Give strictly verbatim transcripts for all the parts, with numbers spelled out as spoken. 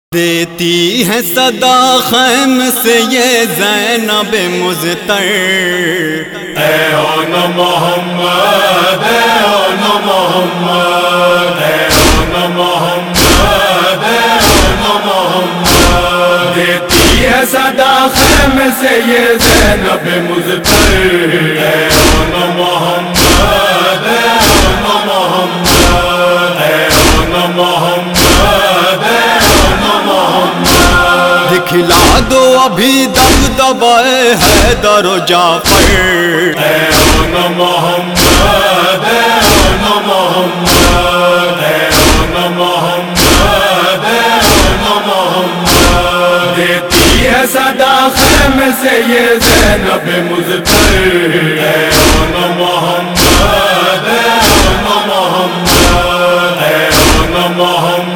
دیتی ہے صدا خیم سے یہ زینب مضطر، اے اون محمد، اے اون محمد، اے اون محمد، اے اون محمد، دیتی ہے صدا خیم سے یہ زینب مضطر، اے اون محمد، اے اون محمد، اے اون محمد، دکھلا دو ابھی دبدبائے حیدر و جعفر، اے اون محمد، اے اون محمد، اے اون محمد، اے اون محمد، دیتی ہے صدا خیم سے یہ زینب مضطر، اے اون محمد، اے اون محمد، اے اون محمد،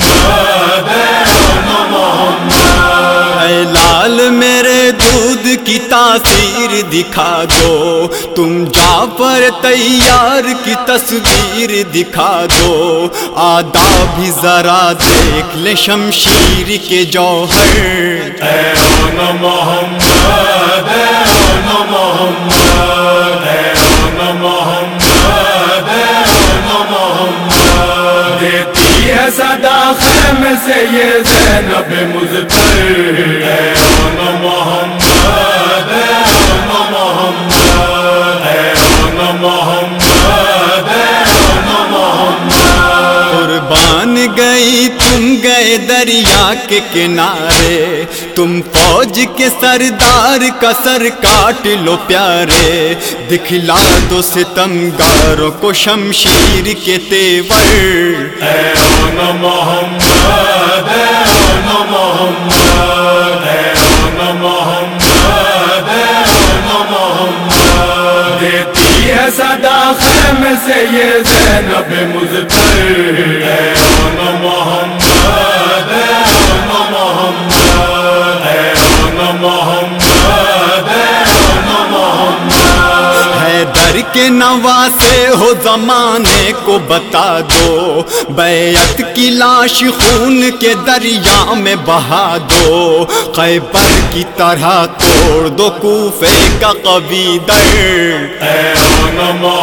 اے لال میرے دودھ کی تاثیر دکھا دو، تم جعفر تیار کی تصویر دکھا دو، آداب بھی ذرا دیکھ لے شمشیر کے جوہر، اے اون محمد، اے اون محمد، اے اون محمد، اے اون محمد، دیتی ہے صدا خیم سے یہ زینب مضطر، اے اون محمد، اے اون محمد، اے اون محمد، اے اون محمد، قربان گئی تم گئے دریا کے کنارے، تم فوج کے سردار کا سر کاٹ لو پیارے، دکھلا دو ستمگاروں کو شمشیر کے تیور، اے اون محمد، اے اون محمد، اے اون محمد، اے اون محمد، دیتی ہے صدا خیم سے یہ زینب مضطر، اے اون محمد، اے اون محمد، اے اون محمد، اے اون محمد، حیدر کے نواسے ہو زمانے کو بتا دو، بیعت کی لاش خون کے دریا میں بہا دو، خیبر کی طرح توڑ دو کوفے کا قوی در، اے اون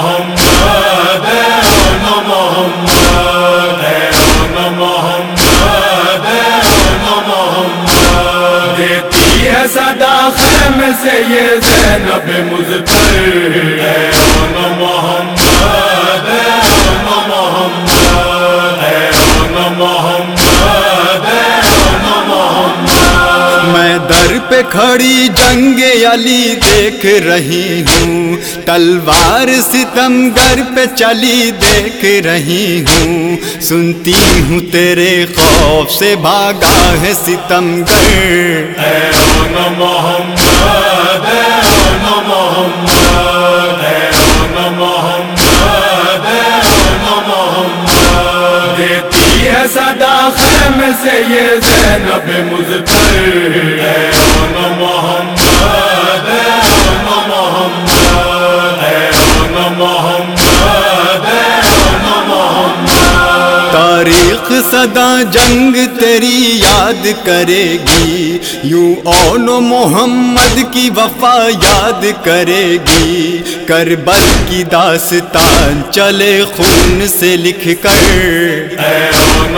محمد، اے اون محمد، اے اون محمد، اے اون محمد، دیتی ہے صدا خیم سے یہ زینب مضطر، اے اون محمد، اے اون محمد، اے اون محمد، اے اون محمد، میں در پہ کھڑی جنگ علی دیکھ رہی ہوں، تلوار ستمگر پہ چلی دیکھ رہی ہوں، سنتی ہوں تیرے خوف سے بھاگا ہے ستمگر، اے اون محمد، اے اون محمد، اے اون محمد، اے اون محمد، دیتی ہے صدا خیم سے یہ زینب مضطر، اے اون محمد، اے اون محمد، اے اون محمد، اے اون محمد، تاریخ صدا جنگ تیری یاد کرے گی، یوں اون و محمد کی وفا یاد کرے گی، کربل کی داستان چلے خون سے لکھ کر، اے اون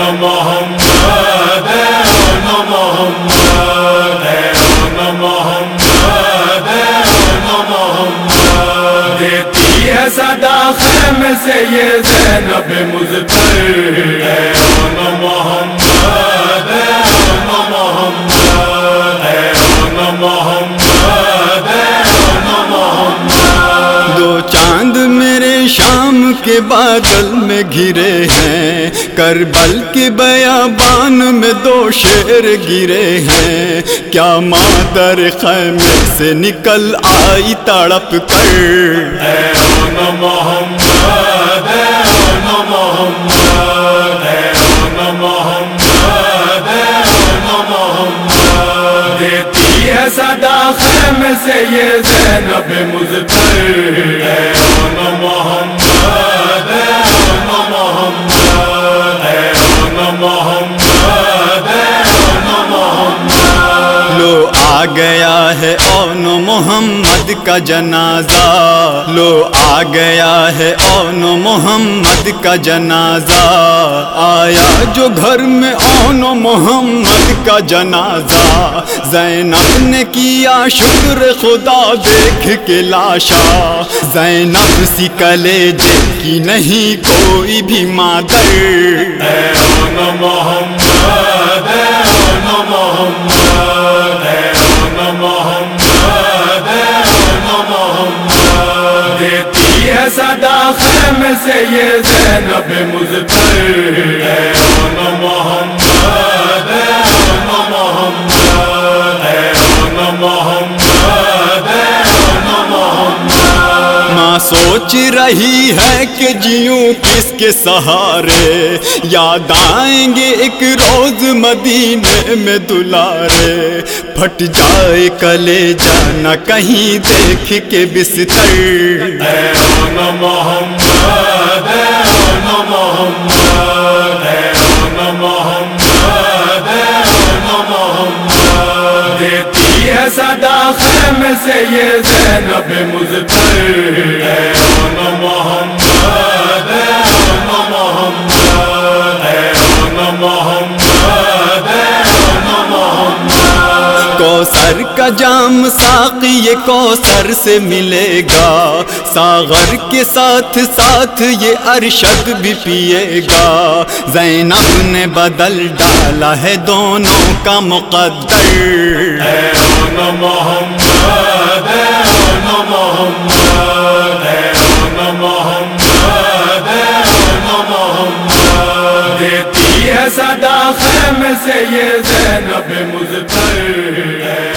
محمد، اے اون محمد، اے اون محمد، اے اون محمد، دیتی ہے صدا خیم سے یہ زینب مضطر، اے اون محمد، اے اون محمد، اے اون محمد، اے اون محمد، دو چاند میرے شام کے بادل میں گھرے ہیں، کربل کے بیابان میں دو شیر گرے ہیں، کیا مادر خیمے سے نکل آئی تڑپ کر، اے اون محمد، اے اون محمد، اے اون محمد، اے اون محمد، دیتی ہے صدا خیم سے یہ زینب مضطر، اے اون محمد، اے اون محمد، اے اون محمد، اے اون آ گیا ہے اون محمد کا جنازہ، لو آ گیا ہے اون محمد کا جنازہ، آیا جو گھر میں اون محمد کا جنازہ، زینب نے کیا شکر خدا دیکھ کے لاشا، زینب سی کلیجے کی نہیں کوئی بھی مادر، اے اون محمد، اے اون محمد، اے اون محمد، اے اون محمد، دیتی ہے صدا خیمے سے یہ زینب مظفر، اے اون محمد، اے اون محمد، اے اون محمد، اے اون محمد، ماں سوچ رہی ہے کہ جیوں کس کے سہارے، یاد آئیں گے ایک روز مدینے میں دلارے، پھٹ جائے کلیجہ نہ کہیں دیکھ کے بستر، اے اون محمد، اے اون محمد، اے اون محمد، اے اون محمد، دیتی ہے صدا خیمے سے یہ زینب مظفر، اے اون محمد، اے اون محمد، اے اون محمد، اے اون محمد، کوثر کا جام ساقی یہ کوثر سے ملے گا، ساغر کے ساتھ ساتھ یہ ارشد بھی پیے گا، زینب نے بدل ڈالا ہے دونوں کا مقدر، اے اون محمد، اے اون محمد، اے اون محمد، اے اون محمد، دیتی ہے صدا خیمے سے یہ زینب مظفر،